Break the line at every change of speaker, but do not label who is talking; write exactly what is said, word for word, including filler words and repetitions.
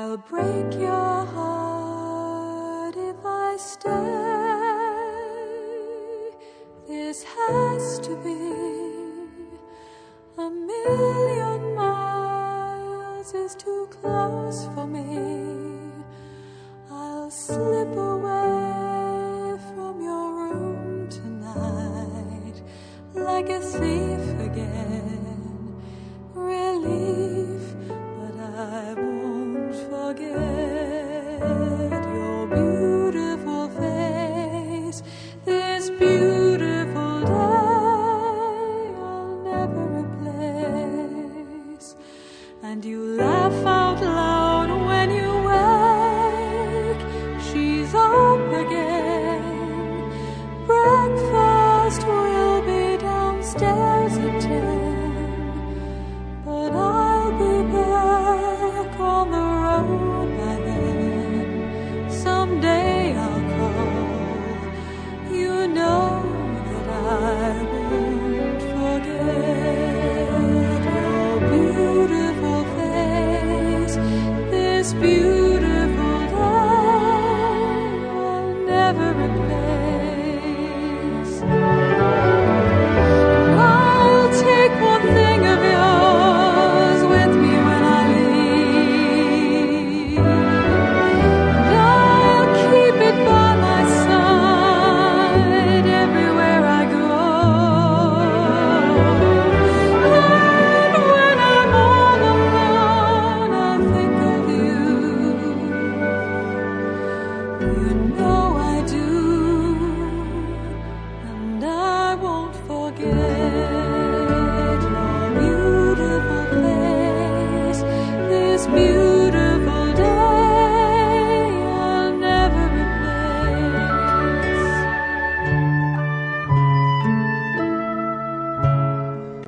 I'll break your heart if I stay. This has to be a million miles is too close for me. I'll slip away from your room tonight like a thief again. Relief, but I won't forget your beautiful face. This beautiful day I'll never replace. And you laugh out loud when you wake. She's up again. Breakfast will be downstairs at ten. But I'll be back on the road by then. Someday I'll call. You know that I won't forget your beautiful face. This beautiful